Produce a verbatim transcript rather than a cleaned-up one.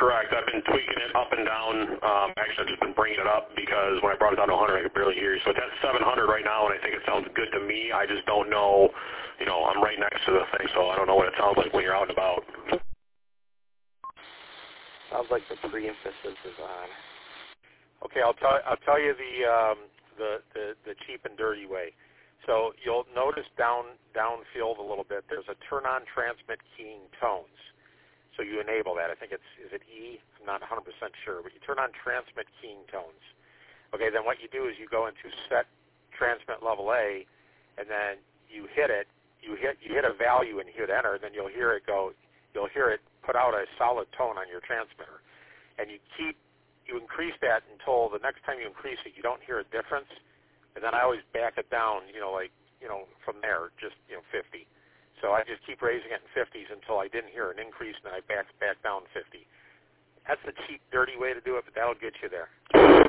correct. I've been tweaking it up and down. Um, actually, I've just been bringing it up because when I brought it down to one hundred, I could barely hear you. So it's at seven hundred right now, and I think it sounds good to me. I just don't know, you know, I'm right next to the thing, so I don't know what it sounds like when you're out and about. Sounds like the pre-emphasis is on. Okay, I'll tell I'll tell you the um, the, the the cheap and dirty way. So you'll notice down downfield a little bit. There's a turn on transmit keying tones. So you enable that. I think it's is it E? I'm not one hundred percent sure, but you turn on transmit keying tones. Okay, then what you do is you go into set transmit level A, and then you hit it. You hit you hit a value and hit enter. Then you'll hear it go. You'll hear it put out a solid tone on your transmitter, and you keep. You increase that until the next time you increase it, you don't hear a difference, and then I always back it down, you know, like, you know, from there, just, you know, fifty. So I just keep raising it in fifties until I didn't hear an increase, and then I back back down fifty. That's the cheap, dirty way to do it, but that'll get you there.